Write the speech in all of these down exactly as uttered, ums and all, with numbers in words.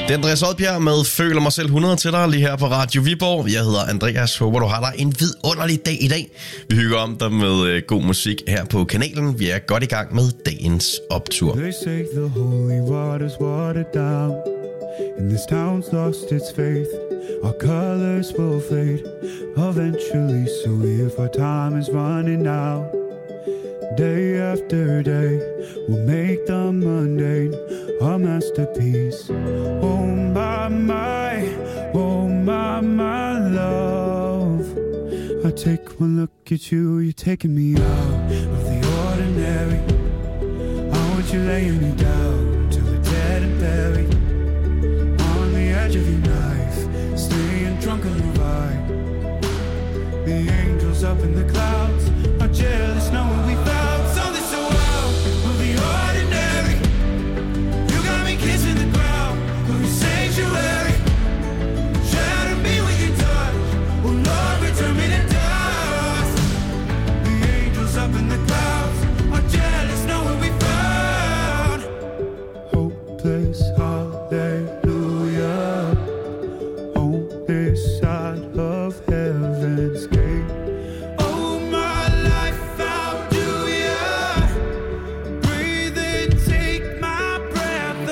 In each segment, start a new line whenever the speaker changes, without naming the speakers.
Det er Andreas Odbjerg med Føler mig selv hundrede til dig lige her på Radio Viborg. Jeg hedder Andreas. Håber du har dig en vidunderlig dag i dag. Vi hygger om dig med øh, god musik her på kanalen. Vi er godt i gang med dagens optur.
They say the holy water's watered down, and this town's lost its faith. Our colors will fade eventually, so if our time is running out, day after day we'll make the mundane our masterpiece. Oh my, my, oh my, my love, I take one look at you, you're taking me out of the ordinary. I want you laying me down till we're dead and buried, on the edge of your knife, staying drunk on your ride. The angels up in the clouds are jealous knowing we found something so out of the ordinary. You got me kissing the ground of your sanctuary, shatter me with your touch, oh Lord, return me to dust. The angels up in the clouds are jealous knowing we found hopeless hallelujah on this side of heaven's gate. Oh my life, how do ya breathe and take my breath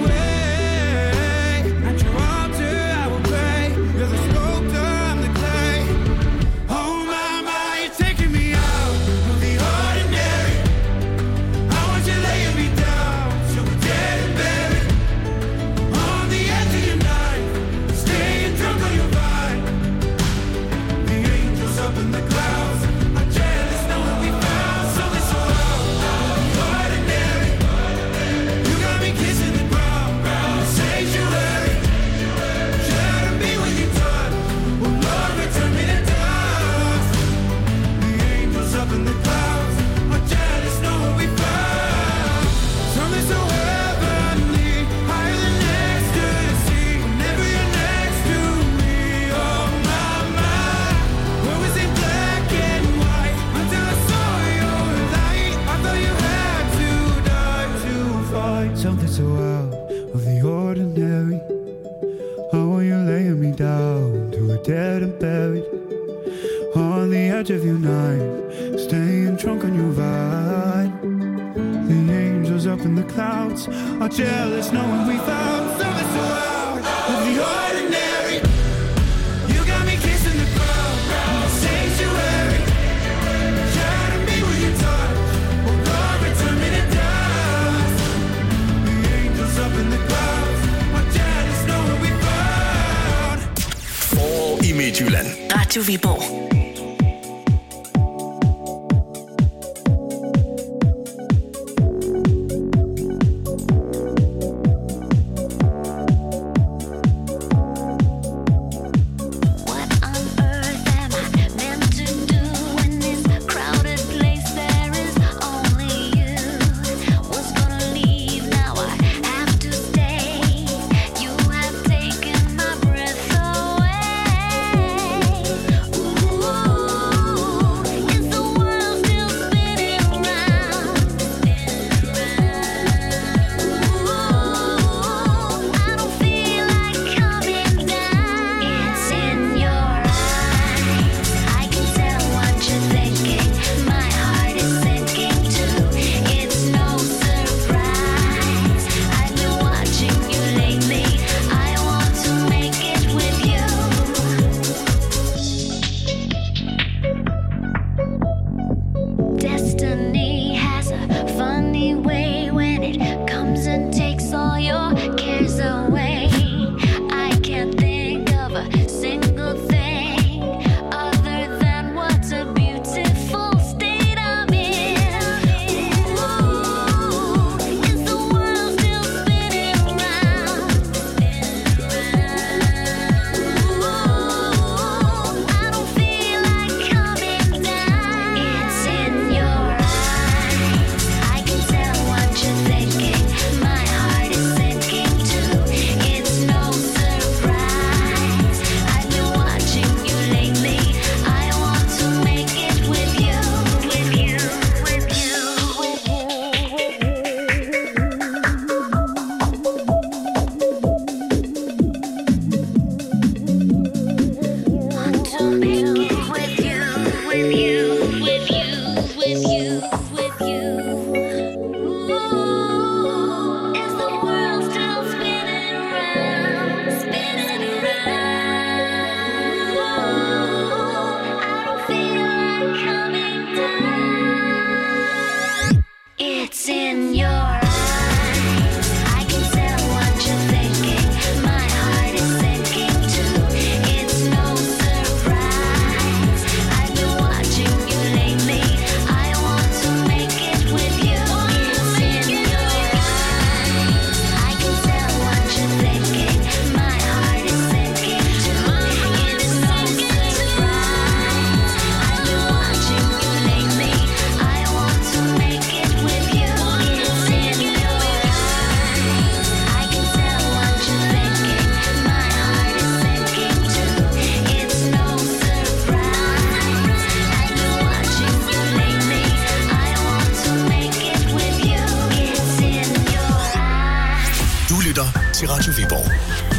away? At your altar I will pray, you're the sculptor, I'm the clay. Oh my, my, you're taking me out of the ordinary. I want you laying me down till we're dead and buried, on the edge of your knife, staying drunk on your vine. The angels up in the clouds are jealous knowing we found something so out of the ordinary. You got me kissing the ground in the sanctuary, shatter me with your touch, oh Lord, return me to dust. The angels up in the clouds are jealous knowing we found something so heavenly, higher than ecstasy. Whenever you're next to me, oh my, my, where was it black and white until I saw your light? I thought you had to die to find something so out of the ordinary. How are you laying me down to a dead and buried, on the edge of your knife, staying drunk on your vine. The angels up in the clouds are jealous knowing we found something so out of the ordinary. You got me kissing the ground in the sanctuary, shatter me with your touch, oh Lord, return me to dust. The angels up in the clouds are jealous knowing we found.
Forår i Midtjylland.
Radio Viborg.
What on earth am I meant to do in this crowded place? There is only you. Was gonna leave, now I have to stay. You have taken my breath away. Ooh,
til Radio Viborg.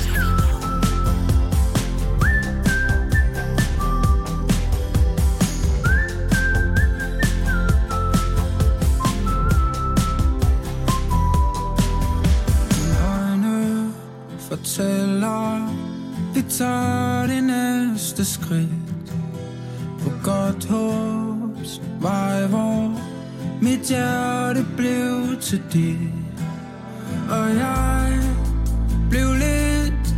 Øjne fortæller, vi tager det næste skridt på godt håbs vej, hvor mit hjerte blev til dit, og jeg blev lidt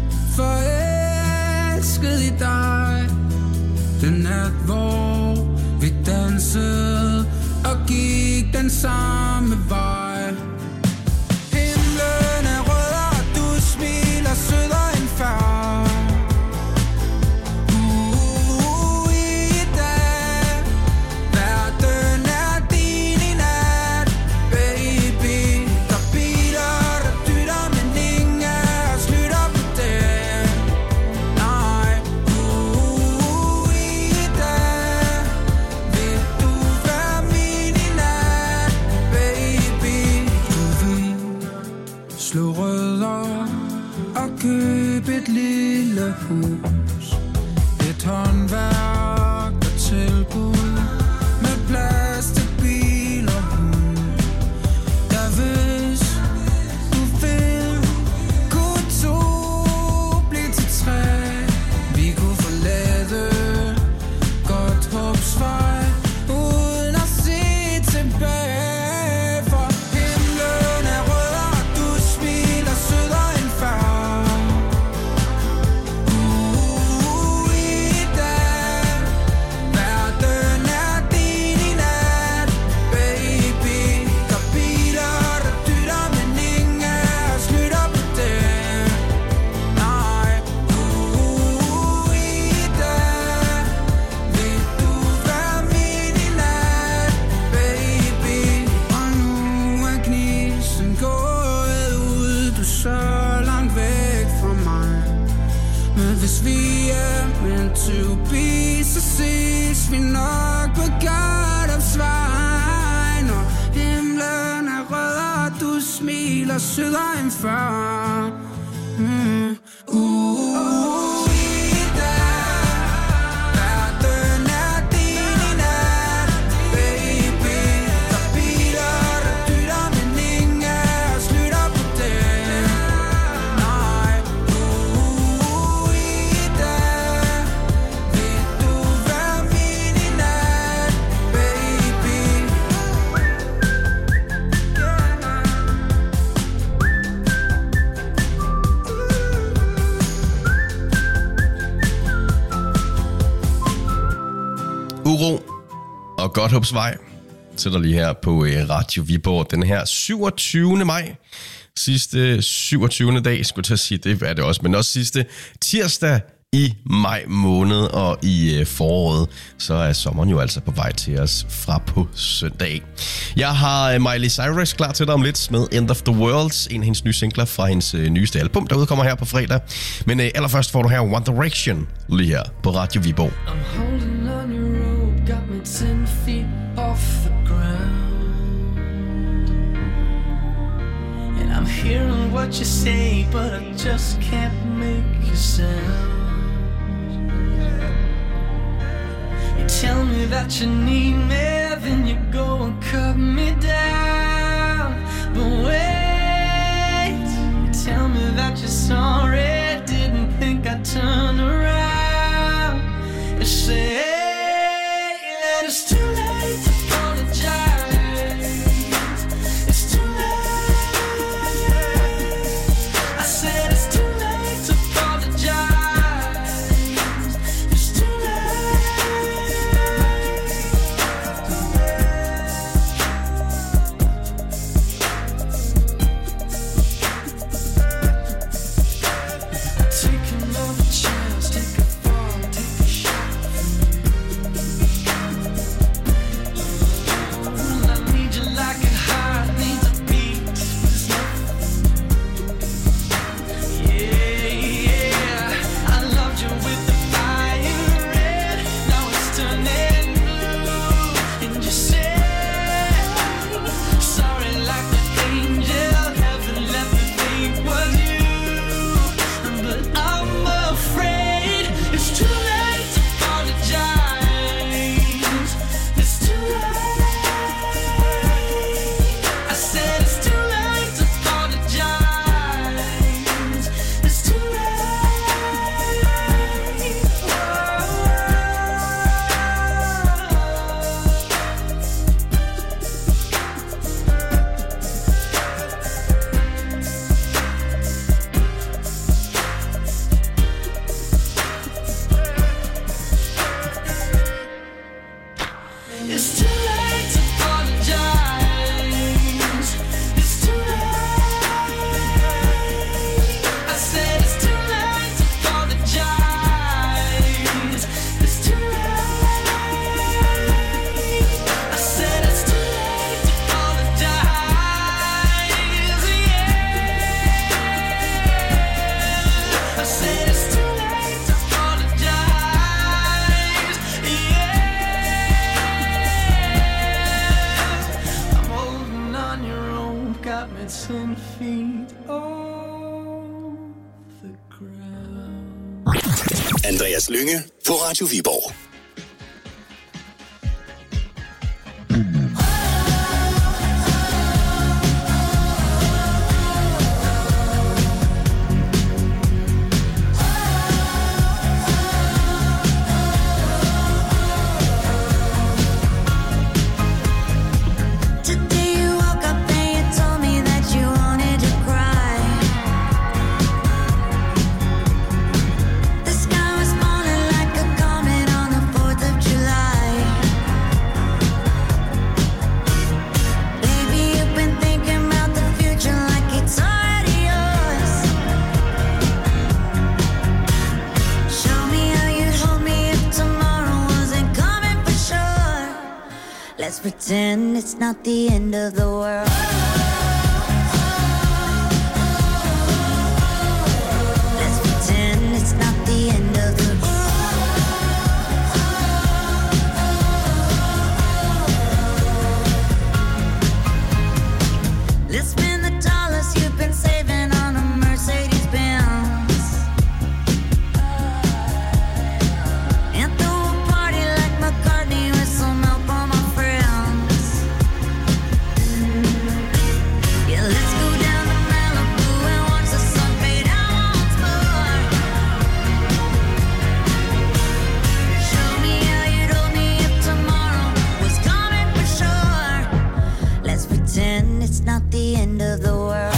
forelsket i dig. Den nat, hvor vi dansede og gik den samme vej. Himlen er rød, og du smiler sødere end før. Uh, i dag, verden er din i nat, baby. Der er biler, der dytter, men ingen af os lytter på det. Nej, uh, i dag, vil du være min i nat, baby. Du vil slå rødder og købe et lille hus, et håndværk og tilbud med plads til bil og hund. Ja, hvis du vil, kunne to blive til tre. Vi kunne forlade godt håbsvej uden at se tilbage. For himlen er rød, og du smiler sødere end før. Uh, i dag, verden er din i nat, baby. Der er biler, der dytter, men ingen af os lytter på det. Nej, uh, i dag, vil du være min i nat, baby. Og nu er gnisten gået ud, du er så langt væk fra mig. Men hvis vi er meant to be, så ses vi nok på Gardopsvej. Når himlen er rød, og du smiler sødere end før. Mm. Uh, i dag, verden er din i nat, baby. Der er biler, der dytter, men ingen af os lytter på det. Nej, uh, i dag, vil du være min i nat, baby.
Uro og Godthåbsvej sætter lige her på øh, Radio Viborg den her syvogtyvende maj. Sidste syvogtyvende dag, skulle jeg til at sige, det er det også, men også sidste tirsdag i maj måned, og i øh, foråret, så er sommeren jo altså på vej til os fra på søndag. Jeg har øh, Miley Cyrus klar til dig om lidt med End of the World, en af hendes nye singler fra hendes øh, nyeste album, der udkommer her på fredag. Men øh, allerførst får du her One Direction lige her på Radio Viborg.
I'm holding on your rope, got me ten feet off the ground. And I'm hearing what you say, but I just can't make a sound. You tell me that you need me, then you go and cut me down. But wait, you tell me that you're sorry, didn't think I'd turn around. You say that it's too late to apologize. It's too late. I said it's too late to apologize. It's too late. got me ten feet off the ground.
Andreas Lynge på Radio Viborg.
Let's pretend it's not the end of the world. Let's pretend it's not the end of the world. Let's spend the dollars you've been saving on a Mercedes Benz and throw a party like McCartney with some help on my friends. Yeah, let's go down to Malibu and watch the sun fade out once more. Show me how you'd hold me if tomorrow was coming for sure. Let's pretend it's not the end of the world.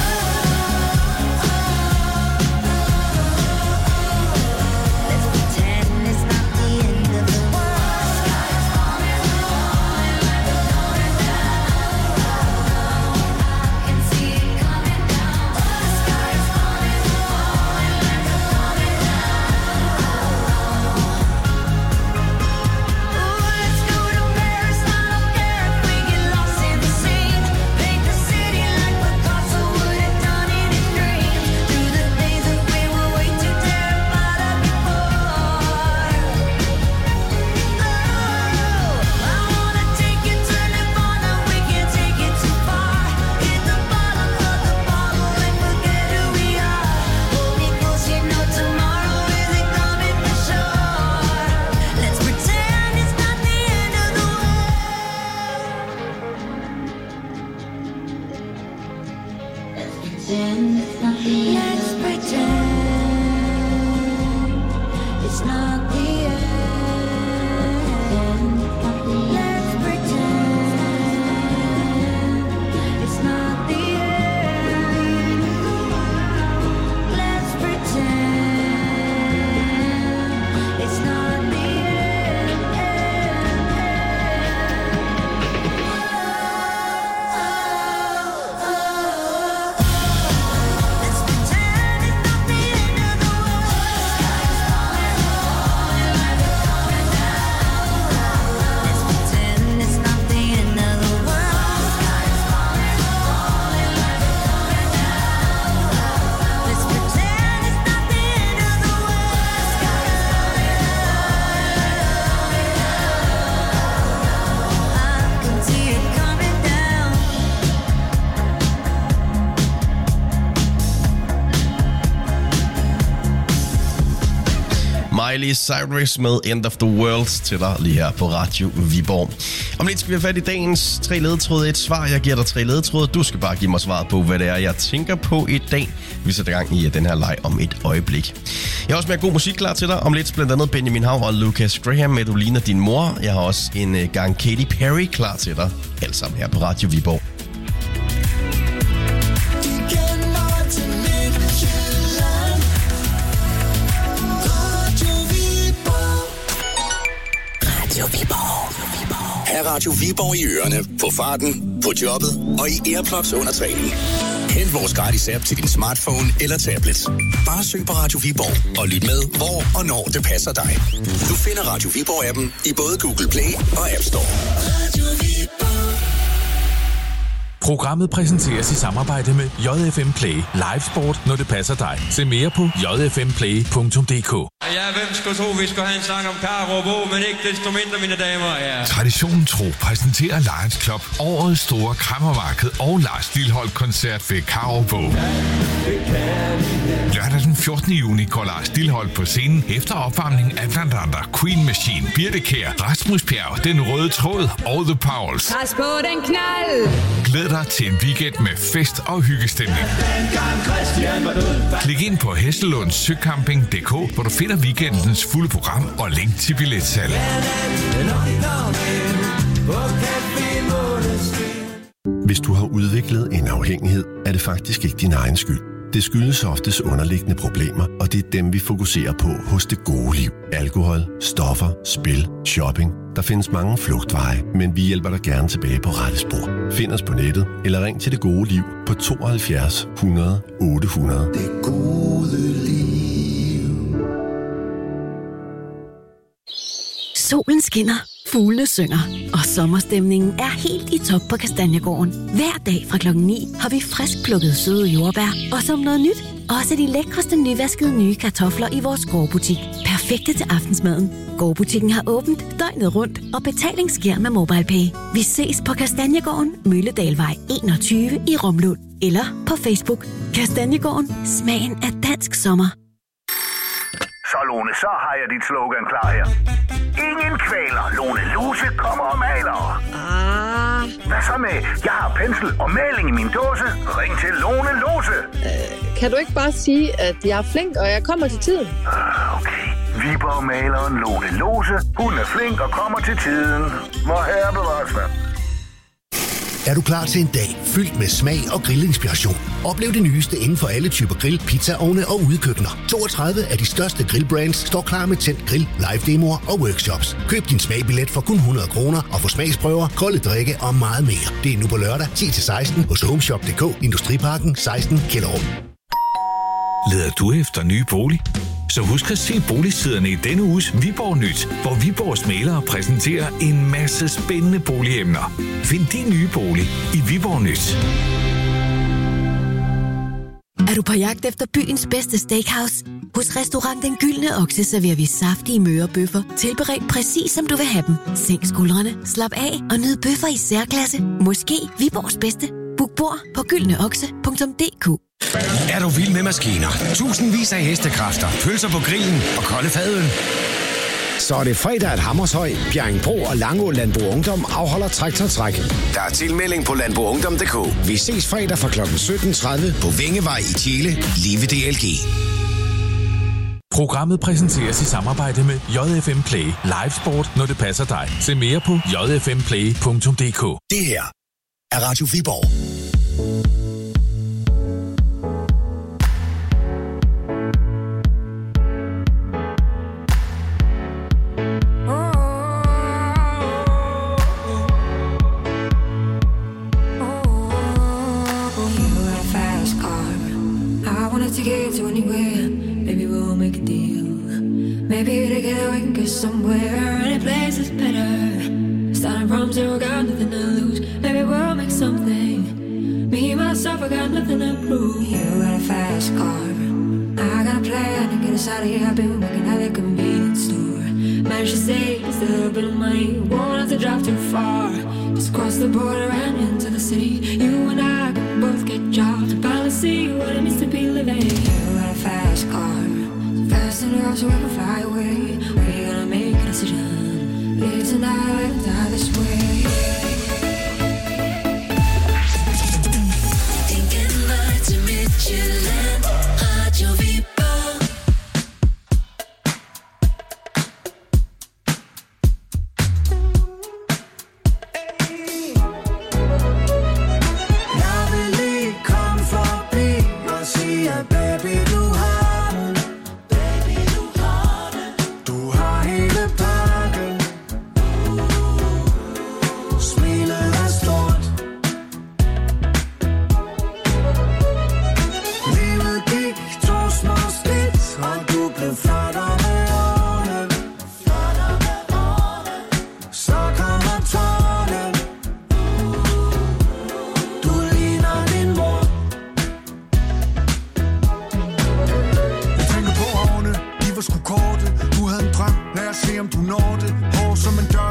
Let's pretend it's not the end of the world. Sky is falling, falling like it's coming down. I can see it coming down. The sky is falling, falling like it's coming down. Ooh, let's go to Paris. I don't care if we get lost in the scene. Paint the city like Picasso would have done in his dreams. Through the things that we were way too terrified of before. Oh, I wanna take you to Nirvana. We can't take it too far. Hit the bottom of the bottle and forget who we are. Hold me close, you know tomorrow isn't coming for sure. Let's pretend it's not the end of the world. Let's pretend it's not the end. Let's pretend it's not the end. Let's pretend it's not the end. Let's pretend it's not the end. Let's pretend it's not the end of the world. Sky is falling, falling like it's coming down. Let's pretend it's not the end of the world. Sky is falling, falling like it's coming down. Let's pretend it's not the end of the world. Sky is falling, I can see it coming down.
Miley Cyrus med End of the World til dig lige her på Radio Viborg. Om lidt skal vi have fat i dagens tre ledetråde. Et svar, jeg giver dig tre ledetråde. Du skal bare give mig svaret på, hvad det er, jeg tænker på i dag. Vi sætter gang i den her leg om et øjeblik. Jeg har også mere god musik klar til dig. Om lidt blandt andet Benjamin Hav og Lucas Graham med Du ligner din mor. Jeg har også en øh, gang Katy Perry klar til dig. Alt sammen her på Radio Viborg.
Radio Viborg. Ha' Radio Viborg i ørerne, på farten, på jobbet og i Airplugs under træning. Hent vores gratis app til din smartphone eller tablet. Bare søg på Radio Viborg og lyt med, hvor og når det passer dig. Du finder Radio Viborg-appen i både Google Play og App Store. Radio Viborg.
Programmet præsenteres i samarbejde med J F M Play. Live sport, når det passer dig. Se mere på j f m play punktum d k.
Ja, hvem skulle tro, vi skulle have en sang om Karo Bo, men ikke desto mindre, mine damer. Ja.
Traditionen tro præsenterer Lions Club årets store kræmmermarked og Lars Lilholt-koncert ved Karo Bo. Lørdag den fjortende juni går Lars Lilholt på scenen efter opvarmning af blandt andre Queen Machine, Birthe Kjær, Rasmus Bjerg, Den Røde Tråd og The Pauls.
Pas på den knald!
Glæd dig til en weekend med fest og hyggestemning. Klik ind på hestelunds søcamping punktum d k, hvor du finder weekendens fulde program og link til billetsalg.
Hvis du har udviklet en afhængighed, er det faktisk ikke din egen skyld. Det skyldes oftest underliggende problemer, og det er dem, vi fokuserer på hos Det Gode Liv. Alkohol, stoffer, spil, shopping. Der findes mange flugtveje, men vi hjælper dig gerne tilbage på rette spor. Find os på nettet, eller ring til Det Gode Liv på tooghalvfjerds hundrede otte hundrede. Det gode liv.
Solen skinner, fuglene synger, og sommerstemningen er helt i top på Kastanjegården. Hver dag fra klokken ni har vi frisk plukket søde jordbær, og som noget nyt, også de lækreste nyvaskede nye kartofler i vores gårdbutik. Perfekte til aftensmaden. Gårdbutikken har åbent døgnet rundt, og betaling sker med MobilePay. Vi ses på Kastanjegården, Mølledalvej enogtyve i Romlund, eller på Facebook. Kastanjegården, smagen af dansk sommer.
Så Lone, så har jeg dit slogan klar her. Ingen kvaler, Lone Lose kommer og maler.
Ah.
Hvad så med, jeg har pensel og maling i min dåse. Ring til Lone Lose.
Øh, kan du ikke bare sige, at jeg er flink, og jeg kommer til tiden?
Uh, okay. Viborg-maleren Lone Lose. Hun er flink og kommer til tiden. Må herre bevares, mand.
Er du klar til en dag fyldt med smag og grillinspiration? Oplev det nyeste inden for alle typer grill, pizzaovne og udekøkkener. toogtredive af de største grillbrands står klar med tændt grill, live-demoer og workshops. Køb din smagbillet for kun hundrede kroner og få smagsprøver, kolde drikke og meget mere. Det er nu på lørdag ti til seksten hos homeshop punktum d k, Industriparken seksten Kjellerup.
Leder du efter ny bolig? Så husk at se boligsiderne i denne uges Viborg Nyt, hvor Viborgs mælere præsenterer en masse spændende boligemner. Find din nye bolig i Viborg Nyt.
Er du på jagt efter byens bedste steakhouse? Hos Restaurant Den Gyldne Okse serverer vi saftige mørebøffer, tilberedt præcis som du vil have dem. Sænk skuldrene, slap af og nyd bøffer i særklasse. Måske Viborgs bedste. Book bord på gyldneokse punktum d k.
Er du vild med maskiner? Tusindvis af hestekræfter, pølser på grillen og kolde fadøl. Så er det fredag, at Hammershøj, Bjerringbro og Langå Landbrug Ungdom afholder Træk til Træk. Der er tilmelding på landbrugungdom punktum d k. Vi ses fredag fra klokken sytten tredive på Vingevej i Tjele, lige ved D L G.
Programmet præsenteres i samarbejde med J F M Play. Live sport, når det passer dig. Se mere på j f m play punktum d k.
Det her er Radio Viborg.
To get to anywhere, maybe we'll make a deal. Maybe together we can get somewhere. Any place is better. Starting from zero, got nothing to lose. Maybe we'll make something. Me, myself, I got nothing to prove. You got a fast car. I got a plan to get us out of here. I've been working at the convenience store. Managed to save just a little bit of money. Won't have to drive too far. Just cross the border and into the city. You and I can both get jobs and finally see what it means to be living. You got a fast car, so fast enough so we can fly away. We're gonna make a decision. Live tonight or die this way. Thinking like to Michelin, Radio Viborg.
Livet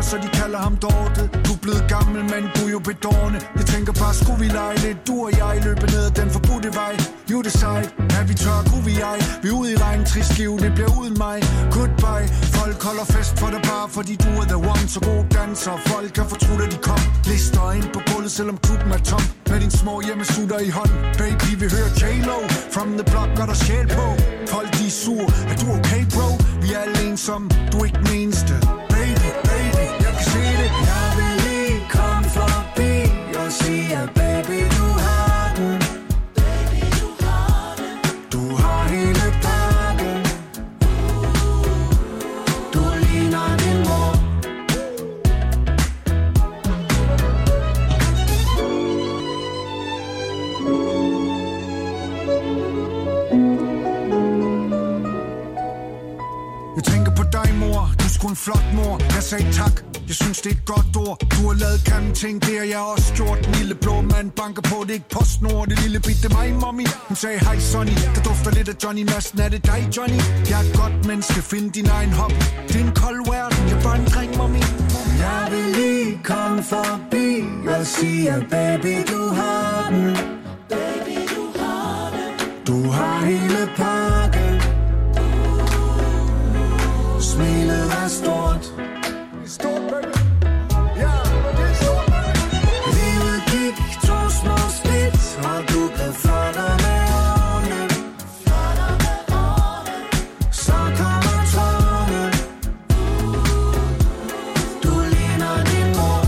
så de kalder ham Dorte. Du er blevet gammel, men du er jo bedårende. Jeg tænker bare, skulle vi lege lidt, du og jeg løber ned ad den forbudte vej. You decide, er vi tør, kunne vi ej. Vi er ude i regn, trist liv, det bliver uden mig. Goodbye, folk holder fest for dig bare, fordi du er the one. Så god danser, folk kan fortrude, at de kom. Lister ind på gulvet, selvom klubben er tom. Med din små hjemmesutter i hånd. Baby, vi hører J-Lo, from the block, gør der sjæl på. Folk, de er sur, er du okay, bro? Vi er alle ensomme, du er ikke den eneste. Baby, baby, jeg kan se det.
Jeg vil lige komme forbi og sige, at baby, du har den. Baby, du har den.
Du har hele pakken.
Du ligner din mor.
Jeg tænker på dig, mor. Du er sgu en flot mor. Jeg sagde tak. Jeg synes, det er et godt ord. Du har lavet grimme ting, det har jeg også gjort. Den lille blå mand banker på, det er ikke PostNord. Det lille bitte mig, mommy. Hun sagde, hej Sonny. Der dufter lidt af Johnny Madsen. Er det dig, Johnny? Jeg er et godt menneske. Find din egen hobby. Det er en kold verden. Jeg er bare en dreng, mommy.
Jeg vil lige komme forbi og sige, at baby, du har den. Baby, du har den.
Du har hele pakken.
Smilet er stort.
Stort, baby. Ja, det er stort, baby.
Livet gik to små skridt, og du blev flottere med årene. Flottere med årene.
Så kommer tårne.
Du ligner din mor.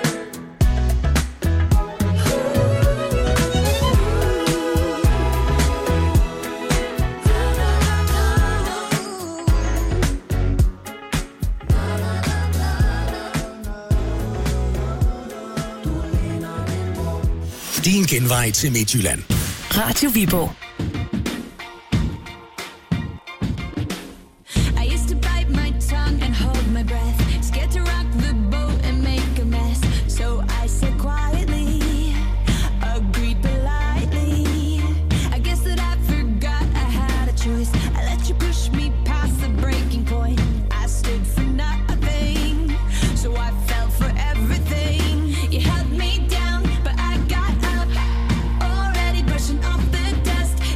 Din genvej til Midtjylland.
Radio Viborg.
I used to bite my tongue and hold my breath, scared to rock the boat and make a mess. So I said quietly, agreed politely. I guess that I forgot I had a choice. I let you push me past the breaking point. I stood for nothing, so I fell for everything. You held me down, but I got up, already brushing off the dust.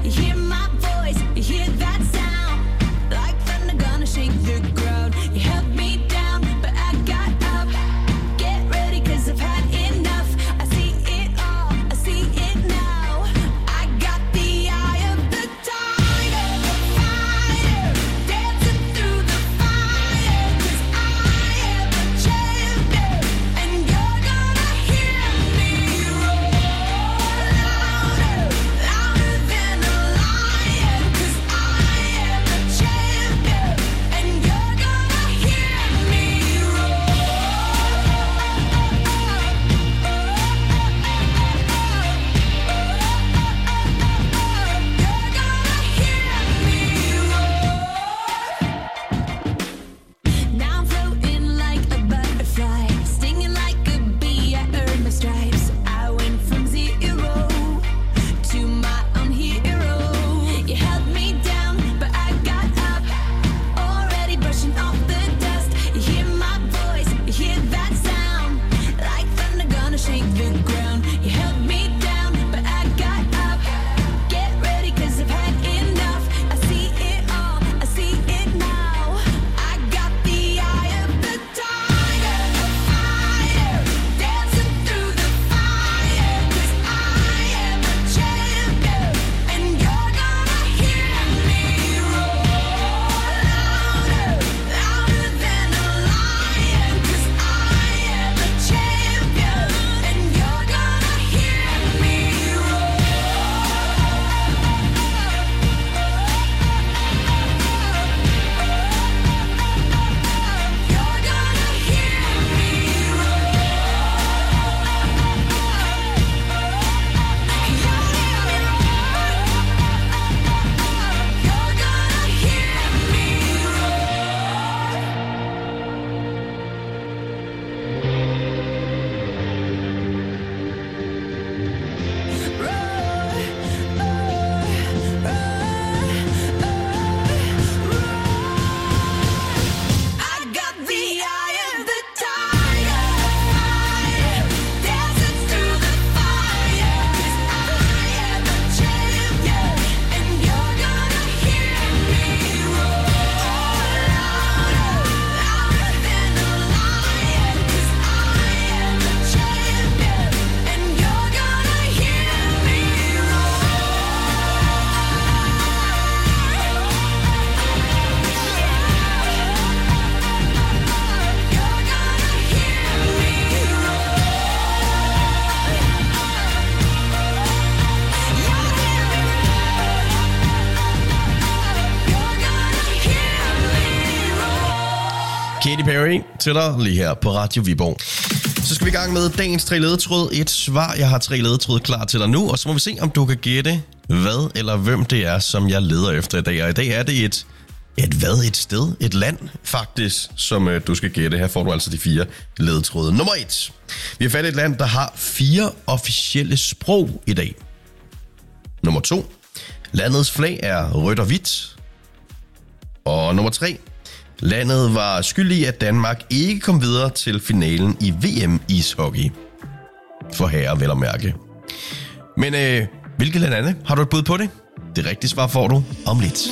Katy Perry til dig lige her på Radio Viborg. Så skal vi i gang med dagens tre ledetråd. Et svar. Jeg har tre ledetråd klar til dig nu, og så må vi se, om du kan gætte, hvad eller hvem det er, som jeg leder efter i dag. Og i dag er det et, et hvad, et sted, et land faktisk, som øh, du skal gætte. Her får du altså de fire ledetråde. Nummer et. Vi har fat i et land, der har fire officielle sprog i dag. Nummer to. Landets flag er rødt og hvidt. Og nummer tre. Landet var skyld i, at Danmark ikke kom videre til finalen i V M ishockey. For herrer vel at mærke. Men øh, hvilket land er det? Har du et bud på det? Det rigtige svar får du om lidt.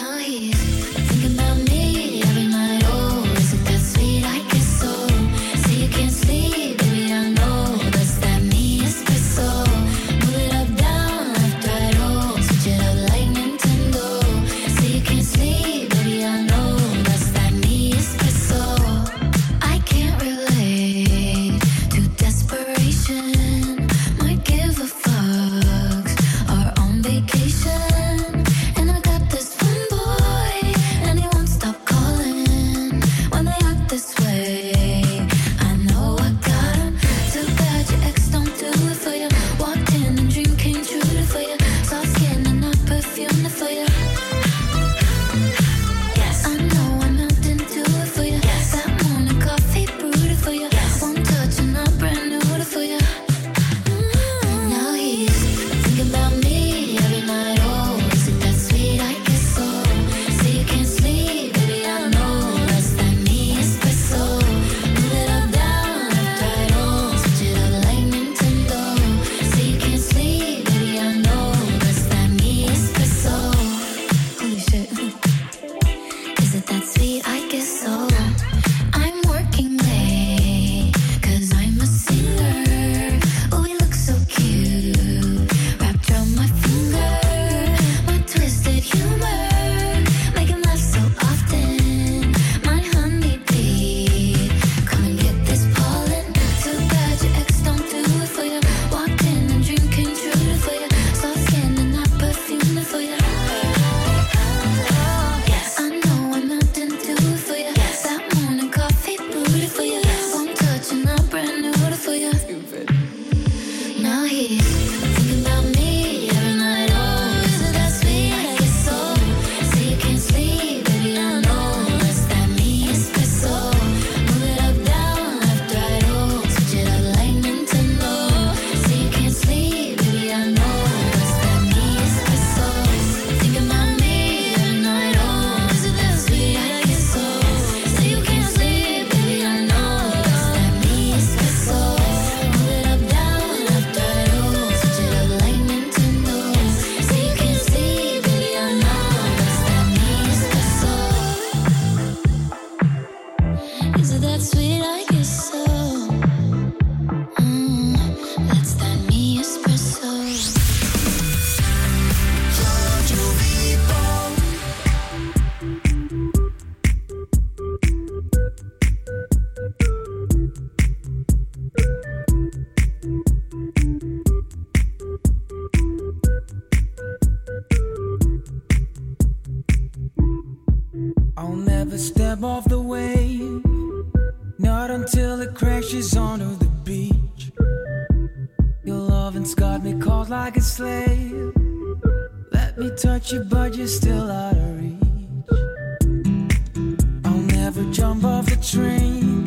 Step off the wave, not until it crashes onto the beach. Your loving's got me caught like a slave. Let me touch you, but you're still out of reach. I'll never jump off the train,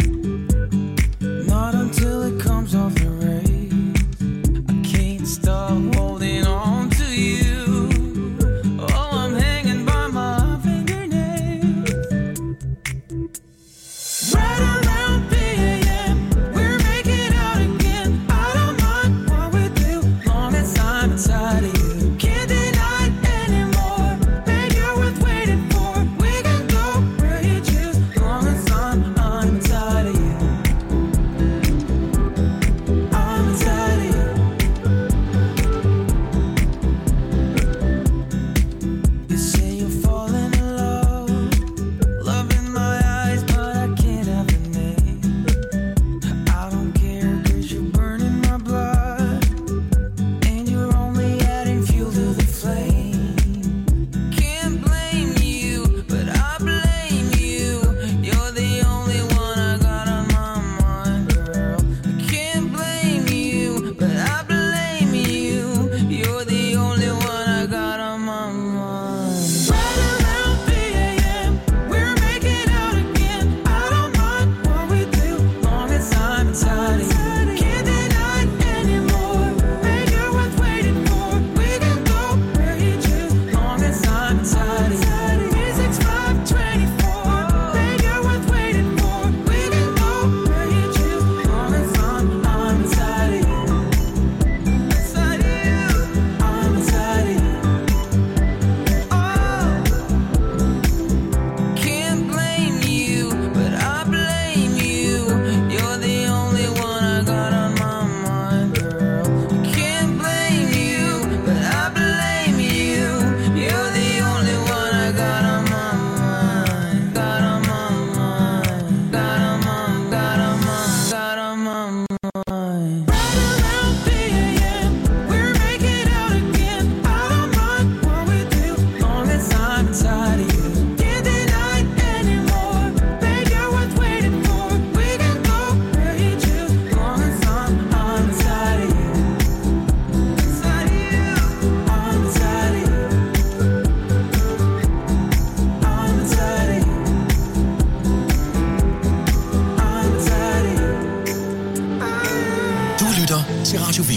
not until it comes off the rails. I can't stop holding on to you. Oh, I'm hanging by my fingernails. Right around P M, we're making out again. I don't mind what we do, long as I'm inside of you. Can't deny it anymore. Babe, you're worth waiting for. We can go where you choose, long as I'm, I'm inside.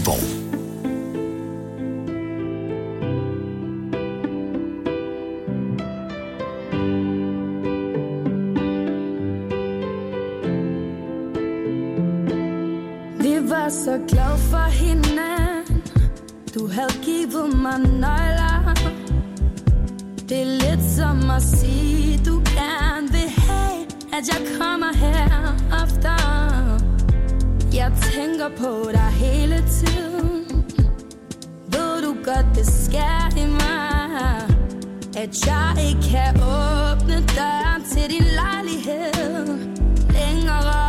Viborg.
Vi var så glad for hinanden. Du havde givet mig nøgler. Det er lidt som at sige, du gerne vil have, at jeg kommer her ofte. Jeg tænker på dig hele tiden. Ved du godt, det sker i mig, at jeg ikke kan åbne døren til din lejlighed længere.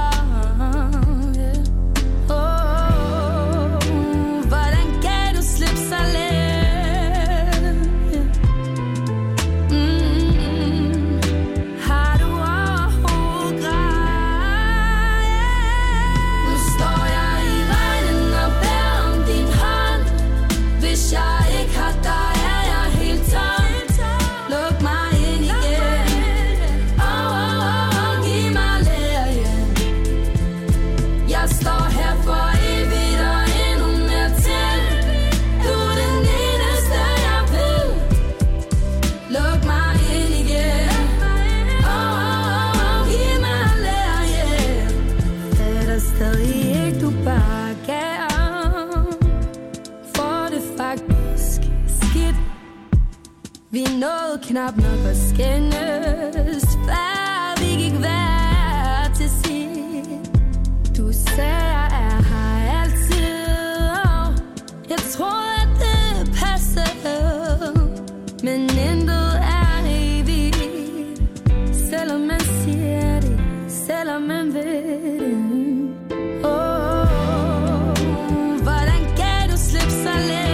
Knap nok at skændes, før vi gik hver til sin. Du sagde, jeg er her altid, og jeg troede, at det passede. Men intet er evigt, selvom man siger det, selvom man ved det. Oh, hvordan kan du slippe så let?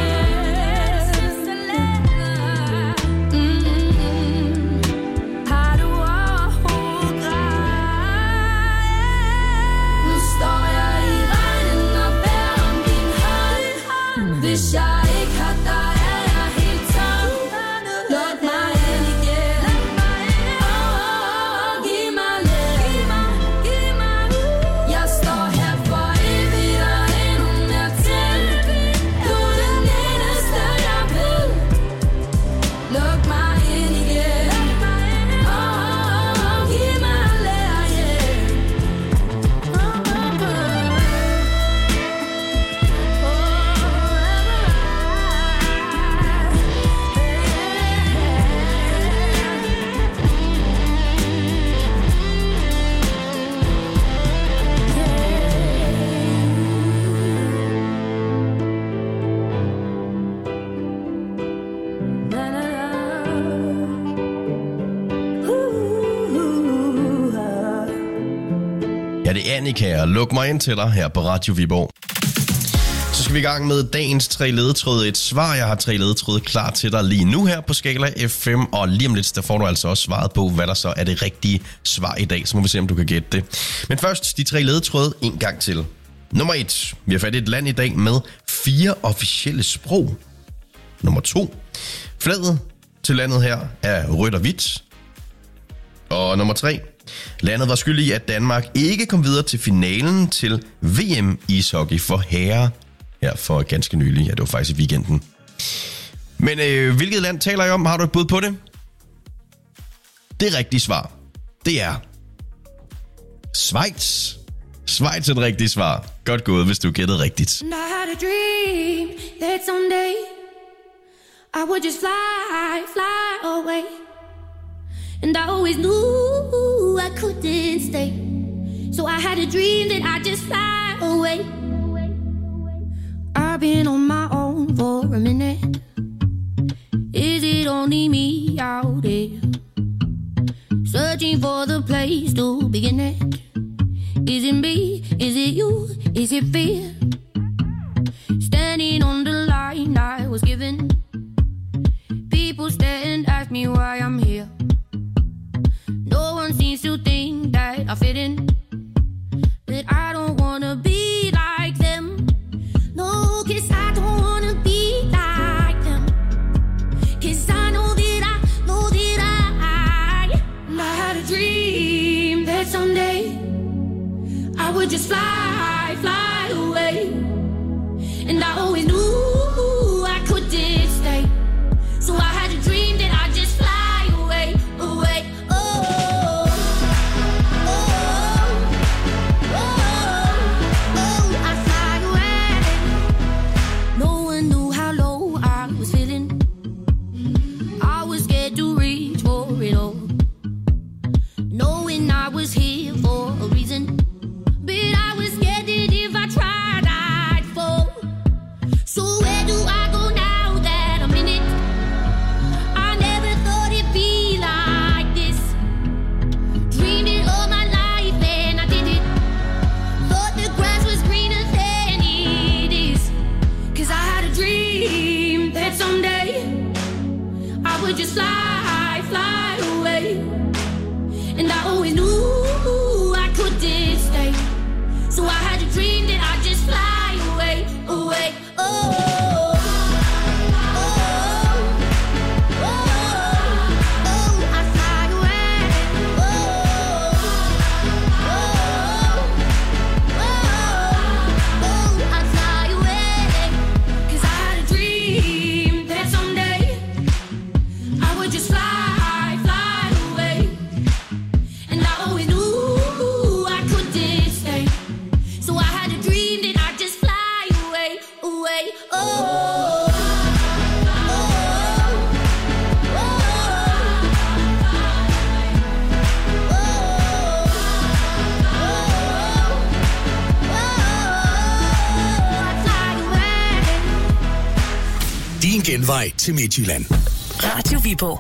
Hvis jeg ikke har dig, er jeg helt tom. Luk mig ind igen. Oh, giv mig lidt. Jeg står her for evigt og endnu mere til. Du er den eneste, jeg vil. Luk mig ind igen. Oh, giv mig lidt, yeah.
Ja, det er Annika, og luk mig ind til dig her på Radio Viborg. Så skal vi i gang med dagens tre ledetråde. Et svar, jeg har tre ledetråde klar til dig lige nu her på Skala F M. Og lige om lidt, der får du altså også svaret på, hvad der så er det rigtige svar i dag. Så må vi se, om du kan gætte det. Men først de tre ledetråde en gang til. Nummer et. Vi har fat i et land i dag med fire officielle sprog. Nummer to. Flaget til landet her er rødt og hvidt. Og nummer tre. Landet var skyld i, at Danmark ikke kom videre til finalen til V M ishockey for herrer her for ganske nylig. Ja, det var faktisk i weekenden. Men øh, hvilket land taler jeg om? Har du et bud på det? Det rigtige svar, det er Schweiz. Schweiz er det rigtige svar. Godt gået, hvis du gættede rigtigt.
And I had a dream that someday I would just fly, fly away. And I always knew I couldn't stay. So I had a dream that I'd just fly away. I've been on my own for a minute. Is it only me out there? Searching for the place to begin it. Is it me? Is it you? Is it fear? Standing on the line I was given. People stare and ask me why I'm here. No one seems to think that I fit in. But I don't wanna be like them. No, 'cause I don't wanna be like them. 'Cause I know that I, know that I I had a dream that someday I would just fly, fly away. And I
would just fly, fly away. And I always knew I couldn't stay. So I had a dream that I'd just fly away, away, oh.
Din genvej til Midtjylland.
Radio Viborg.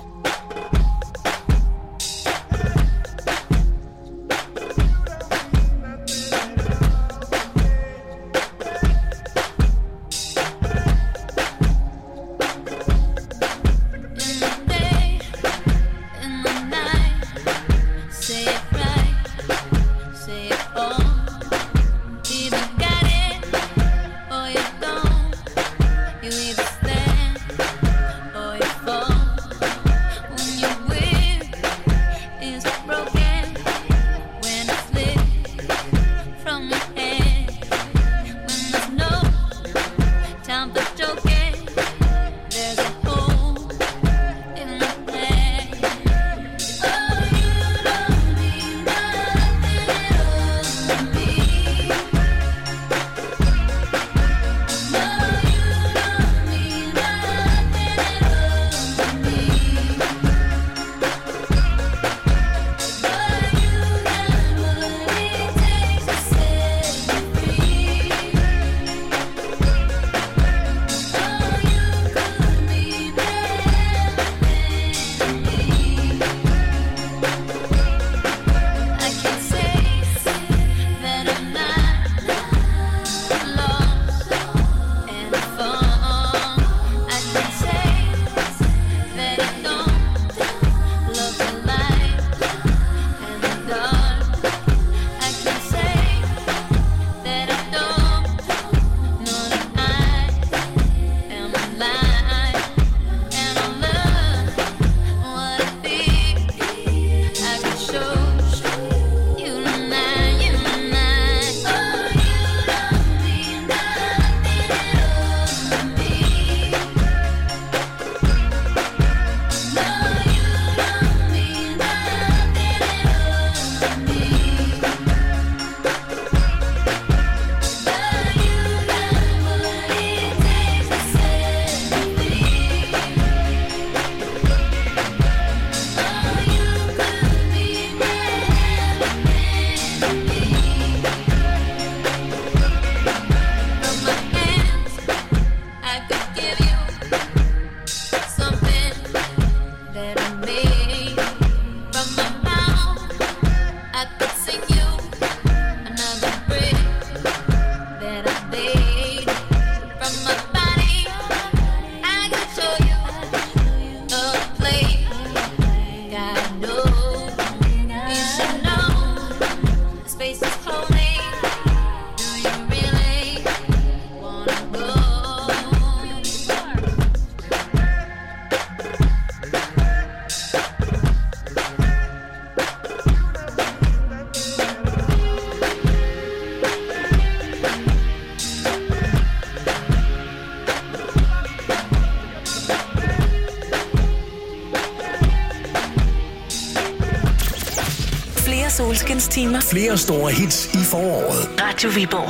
Solskinstimer. Flere store hits i foråret.
Radio Viborg.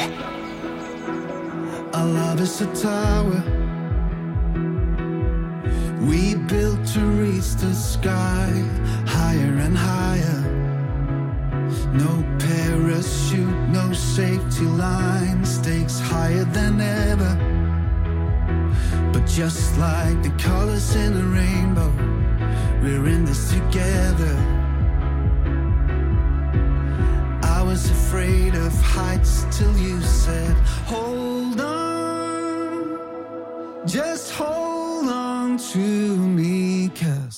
Our love is a tower we built to reach the sky, higher and higher. No parachute, no safety line, stakes higher than ever. But just like the colors in a rainbow, we're in this together. I was afraid of heights till you said, hold on, just hold on to me, 'cause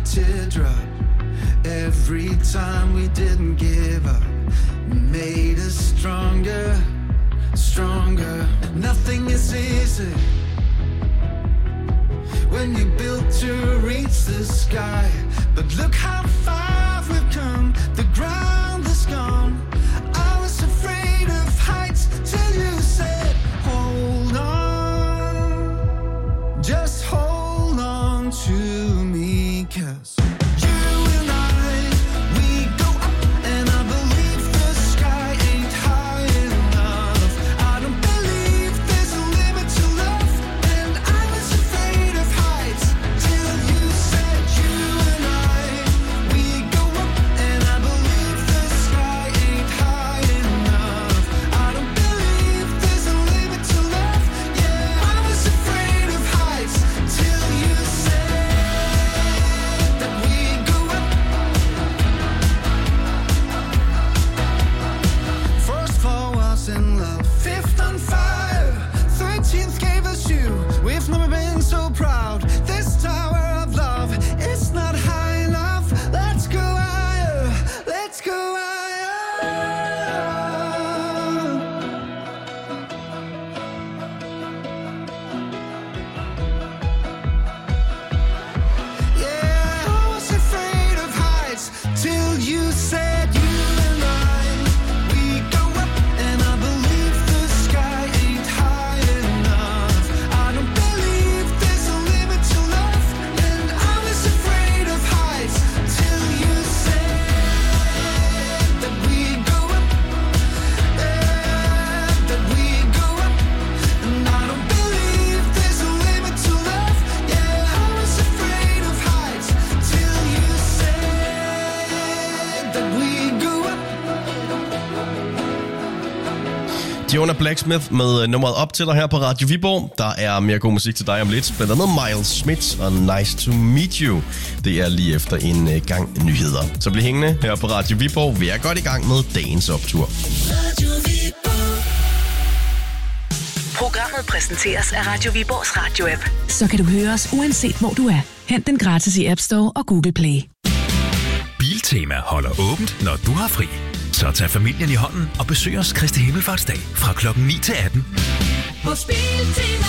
teardrop. Every time we didn't give up made us stronger, stronger. Nothing is easy when you built to reach the sky. But look how far we've come, the ground is gone. I was afraid of heights till you said, hold on, just hold on to me, 'cause
Jonah Blacksmith med nummeret op til dig her på Radio Viborg. Der er mere god musik til dig om lidt. Blandt andet Miles Smith og Nice to Meet You. Det er lige efter en gang nyheder. Så bliv hængende her på Radio Viborg. Vi er godt i gang med dagens optur.
Programmet præsenteres af Radio Viborgs radio-app.
Så kan du høre os uanset hvor du er. Hent den gratis i App Store og Google Play.
Biltema holder åbent, når du har fri. Så tag familien i hånden og besøg os Kristi Himmelfartsdag fra klokken ni til atten.
Hos Biltema.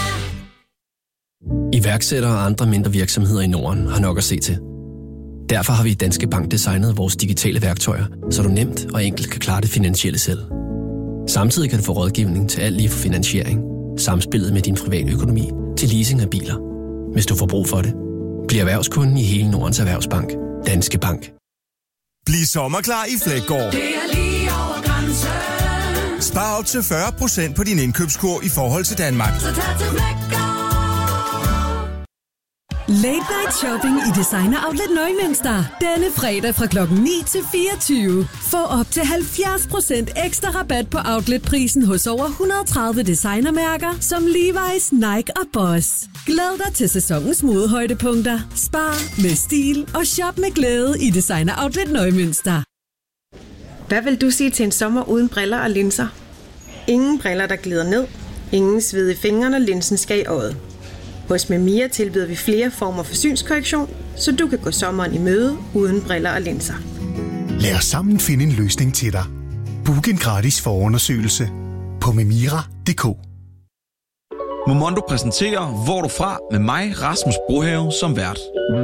Iværksættere og andre mindre virksomheder i Norden har nok at se til. Derfor har vi i Danske Bank designet vores digitale værktøjer, så du nemt og enkelt kan klare det finansielle selv. Samtidig kan du få rådgivning til alt lige fra finansiering, samspillet med din private økonomi til leasing af biler. Hvis du får brug for det, bliv erhvervskunden i hele Nordens Erhvervsbank. Danske Bank.
Bliv sommerklar i Fleggaard.
Det er lige over grænsen.
Spar op til fyrre procent på din indkøbskurv i forhold til Danmark.
Så tag til Fleggaard.
Late Night Shopping i Designer Outlet Nøgmønster. Denne fredag fra klokken ni til fireogtyve. Få op til halvfjerds procent ekstra rabat på outletprisen hos over et hundrede og tredive designermærker som Levi's, Nike og Boss. Glæd dig til sæsonens modehøjdepunkter. Spar med stil og shop med glæde i Designer Outlet Nøgmønster.
Hvad vil du sige til en sommer uden briller og linser? Ingen briller, der glider ned. Ingen sved i fingrene, linsen skal i øjet. Hos Memia tilbyder vi flere former for synskorrektion, så du kan gå sommeren i møde uden briller og linser.
Lad os sammen finde en løsning til dig. Book en gratis forundersøgelse på memira punktum d k.
Momondo præsenterer Hvor du fra med mig, Rasmus Brohave, som vært.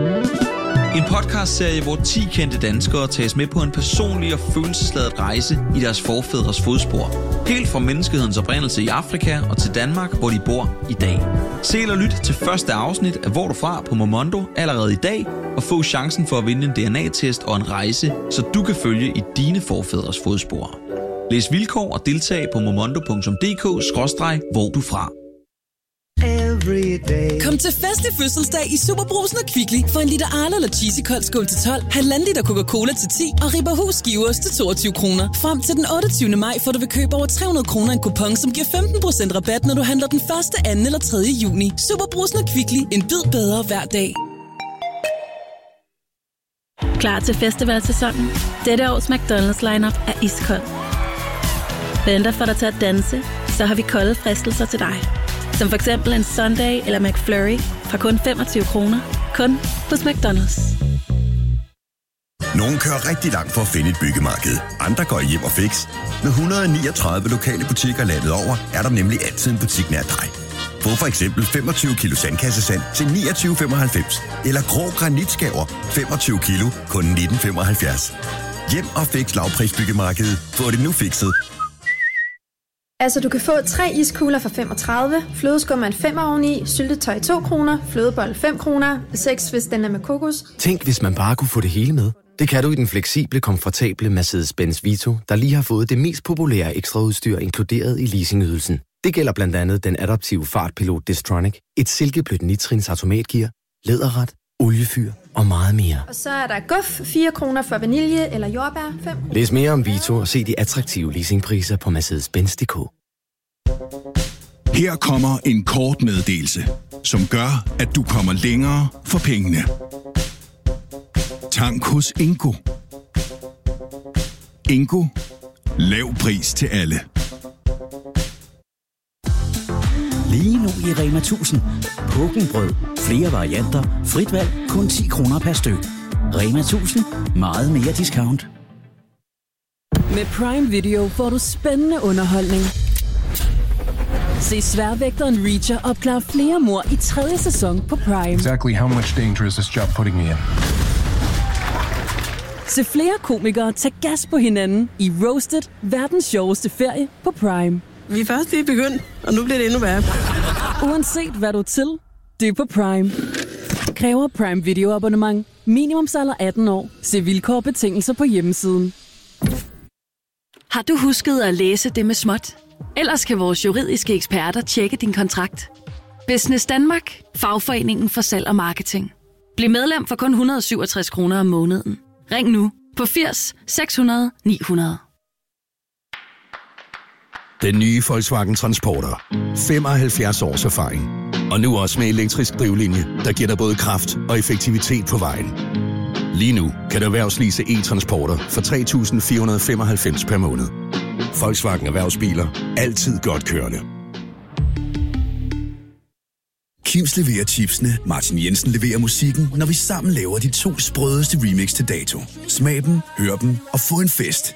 En podcastserie, hvor ti kendte danskere tages med på en personlig og følelsesladet rejse i deres forfædres fodspor. Helt fra menneskehedens oprindelse i Afrika og til Danmark, hvor de bor i dag. Se eller lyt til første afsnit af Hvor du fra på Momondo allerede i dag, og få chancen for at vinde en D N A-test og en rejse, så du kan følge i dine forfædres fodspor. Læs vilkår og deltag på momondo punktum d k skråstreg hvor du fra.
Kom til fest i fødselsdag i Superbrugsen og Kvickly for en liter Arla eller Cheesy kold skål til tolv, halvanden liter Coca-Cola til ti og Ribberhus skivers til toogtyve kroner. Frem til den otteogtyvende maj får du ved køb over tre hundrede kroner en kupon, som giver femten procent rabat, når du handler den første, anden eller tredje juni. Superbrugsen og Kvickly. En bid bedre hver dag.
Klar til festivalsæsonen? Dette års McDonald's lineup er iskold. Venter for dig til at danse, så har vi kolde fristelser til dig. Som for eksempel en Sunday eller McFlurry fra kun femogtyve kroner. Kun hos McDonald's.
Nogle kører rigtig langt for at finde et byggemarked. Andre går hjem og fix. Med et hundrede og niogtredive lokale butikker landet over, er der nemlig altid en butik nær dig. Få for eksempel femogtyve kilo sandkassesand til niogtyve femoghalvfems. Eller grå granitskaver femogtyve kilo kun nitten femoghalvfjerds. Hjem og fix lavprisbyggemarkedet. Få det nu fikset.
Altså, du kan få tre iskugler for femogtredive, flødeskum en femmer oveni, syltetøj to kroner, flødebold fem kroner, seks hvis den er med kokos.
Tænk, hvis man bare kunne få det hele med. Det kan du i den fleksible, komfortable Mercedes-Benz Vito, der lige har fået det mest populære ekstraudstyr inkluderet i leasingydelsen. Det gælder blandt andet den adaptive fartpilot Distronic, et silkeblødt nitrins automatgear, læderret, oliefyr og meget mere.
Og så er der guf, fire kroner for vanilje eller jordbær, fem kroner.
Læs mere om Vito og se de attraktive leasingpriser på Mercedes Benz punktum d k.
Her kommer en kort meddelelse, som gør, at du kommer længere for pengene. Tank hos Ingo. Ingo. Lav pris til alle.
Lige nu i Rema tusind. Pukkenbrød. Flere varianter. Frit valg. Kun ti kroner per styk. Rema tusind. Meget mere discount.
Med Prime Video får du spændende underholdning. Se sværvægteren Reacher opklare flere mord i tredje sæson på Prime.
Exactly how much danger is this job putting me in?
Se flere komikere tage gas på hinanden i Roasted, verdens sjoveste ferie på Prime.
Vi er først lige begyndt, og nu bliver det endnu værre.
Uanset hvad du er til, det er på Prime. Kræver Prime Video abonnement. Minimumsalder atten år. Se vilkår og betingelser på hjemmesiden.
Har du husket at læse det med småt? Ellers kan vores juridiske eksperter tjekke din kontrakt. Business Danmark. Fagforeningen for salg og marketing. Bliv medlem for kun et hundrede og syvogtres kroner om måneden. Ring nu på firs seks hundrede ni hundrede.
Den nye Volkswagen Transporter. femoghalvfjerds års erfaring. Og nu også med elektrisk drivlinje, der giver dig både kraft og effektivitet på vejen. Lige nu kan du erhvervslease e-transporter for tre tusind fire hundrede femoghalvfems per måned. Volkswagen Erhvervsbiler. Altid godt kørende.
Kims leverer chipsene, Martin Jensen leverer musikken, når vi sammen laver de to sprødeste remix til dato. Smag dem, hør dem og få en fest.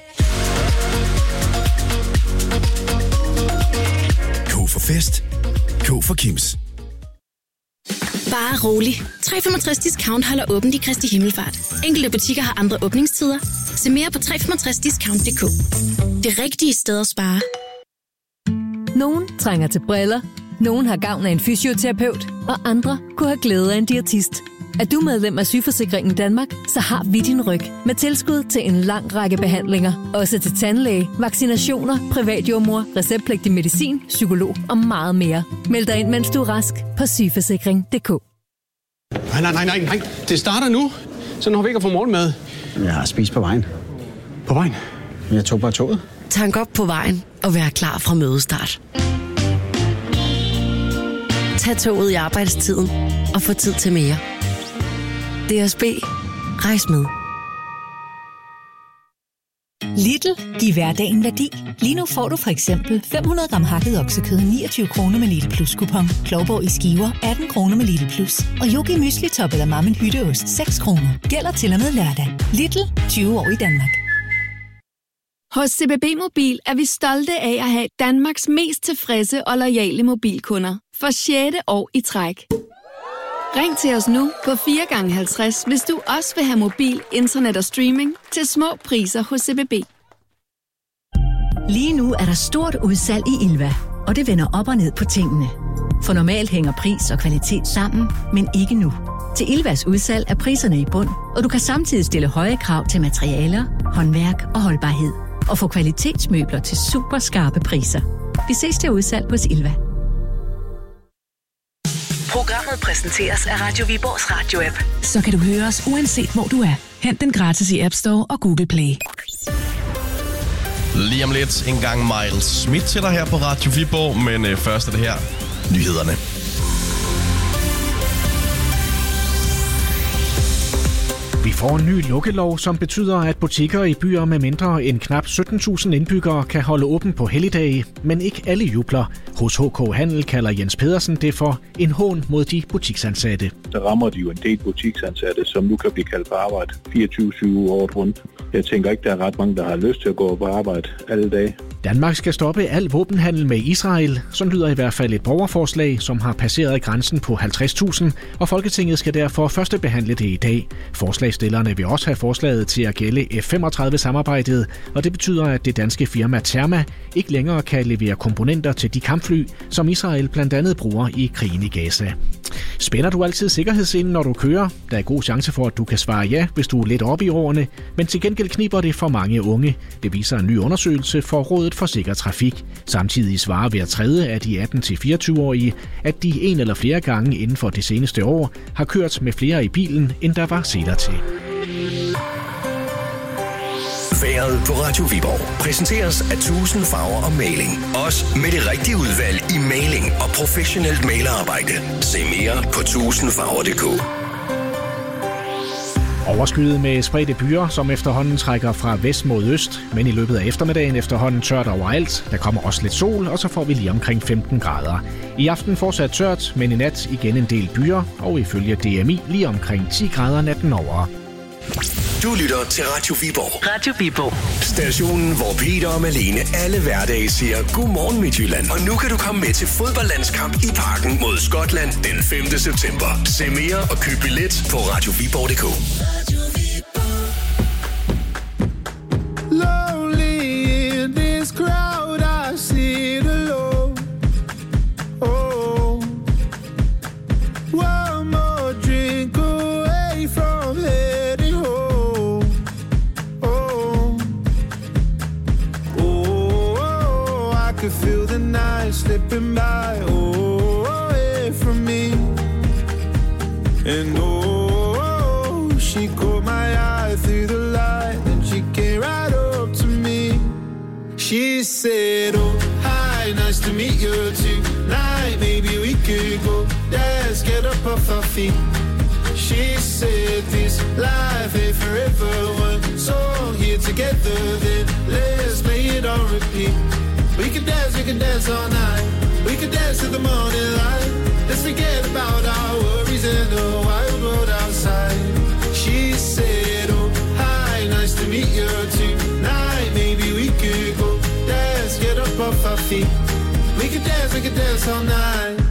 K for fest. K for Kims.
Bare rolig. tre komma femogtres discount holder åbent i Kristi Himmelfart. Enkelte butikker har andre åbningstider. Se mere på tre komma femogtres discount punktum d k. Det rigtige sted at spare.
Nogen trænger til briller, nogen har gavn af en fysioterapeut, og andre kunne have glæde af en diætist. Er du medlem af Sygeforsikringen Danmark, så har vi din ryg med tilskud til en lang række behandlinger. Også til tandlæge, vaccinationer, privatjordmor, receptpligtig medicin, psykolog og meget mere. Meld dig ind, mens du er rask på sygeforsikring punktum d k.
Nej, nej, nej, nej, nej. Det starter nu. Så når vi ikke har fået morgenmad.
Jeg har spist på vejen.
På vejen?
Jeg tog bare toget.
Tank op på vejen og vær klar fra mødestart. Tag toget i arbejdstiden og få tid til mere. D S B. Rejs med.
Lidl. Giv hverdagen værdi. Lige nu får du for eksempel fem hundrede gram hakket oksekød niogtyve kroner med Lidl Plus kupon. Klovborg i skiver atten kroner med Lidl Plus. Og Yogi Mysli Top eller Mammen Hytteost seks kroner. Gælder til og med lørdag. Lidl. tyve år i Danmark.
Hos C B B Mobil er vi stolte af at have Danmarks mest tilfredse og loyale mobilkunder. For sjette år i træk. Ring til os nu på fire gange halvtreds, hvis du også vil have mobil, internet og streaming til små priser hos C B B.
Lige nu er der stort udsalg i Ilva, og det vender op og ned på tingene. For normalt hænger pris og kvalitet sammen, men ikke nu. Til Ilvas udsalg er priserne i bund, og du kan samtidig stille høje krav til materialer, håndværk og holdbarhed. Og få kvalitetsmøbler til super skarpe priser. Vi ses til udsalg hos Ilva.
Programmet præsenteres af Radio Viborgs radio-app.
Så kan du høre os uanset hvor du er. Hent den gratis i App Store og Google Play.
Lige om lidt en gang Miles Smith til dig her på Radio Viborg, men øh, først er det her nyhederne.
Vi får en ny lukkelov, som betyder, at butikker i byer med mindre end knap sytten tusind indbyggere kan holde åben på helligdage, men ikke alle jubler. Hos H K Handel kalder Jens Pedersen det for en hån mod de butiksansatte.
Der rammer de jo en del butiksansatte, som nu kan blive kaldt på arbejde fireogtyve syv året rundt. Jeg tænker ikke, der er ret mange, der har lyst til at gå på arbejde alle dage.
Danmark skal stoppe al våbenhandel med Israel. Sådan lyder i hvert fald et borgerforslag, som har passeret grænsen på halvtreds tusind, og Folketinget skal derfor førstebehandle det i dag. Forslagsstillerne vil også have forslaget til at gælde F femogtredive-samarbejdet, og det betyder, at det danske firma Therma ikke længere kan levere komponenter til de kampfly, som Israel blandt andet bruger i krigen i Gaza. Spænder du altid sikkerhedsselen, når du kører? Der er god chance for, at du kan svare ja, hvis du er lidt oppe i årene, men til gengæld kniber det for mange unge. Det viser en ny undersøgelse for Rådet for Sikker Trafik. Samtidig svarer hver tredje af de atten til fireogtyve-årige, at de en eller flere gange inden for det seneste år har kørt med flere i bilen, end der var seler til.
Vejret på Radio Viborg præsenteres af tusind farver og maling. Også med det rigtige udvalg i maling og professionelt malerarbejde. Se mere på tusind farver punktum d k.
Overskyet med spredte byer, som efterhånden trækker fra vest mod øst, men i løbet af eftermiddagen efterhånden tørt overalt. Der kommer også lidt sol, og så får vi lige omkring femten grader. I aften fortsat tørt, men i nat igen en del byer, og ifølge D M I lige omkring ti grader natten over.
Du lytter til Radio Viborg.
Radio Viborg.
Stationen, hvor Peter og Malene alle hverdage siger godmorgen Midtjylland. Og nu kan du komme med til fodboldlandskamp i Parken mod Skotland den femte september. Se mere og køb billet på radio viborg punktum d k.
Lonely in this crowd, I sit alone. Oh, one more drink away from heading home. Oh, oh, I could feel the night slipping by. Oh, away from me. And oh, she caught my eye through the light, and she came right up to me. She said, oh, hi, nice to meet you tonight. Maybe we could go dance, get up off our feet. She said, this life ain't forever. One song here together, then let's play it on repeat. We can dance, we can dance all night. We can dance to the morning light. Let's forget about our worries and the wild world outside. She said, oh, hi, nice to meet you tonight. Maybe we could go dance, get up off our feet. We could dance, we could dance all night.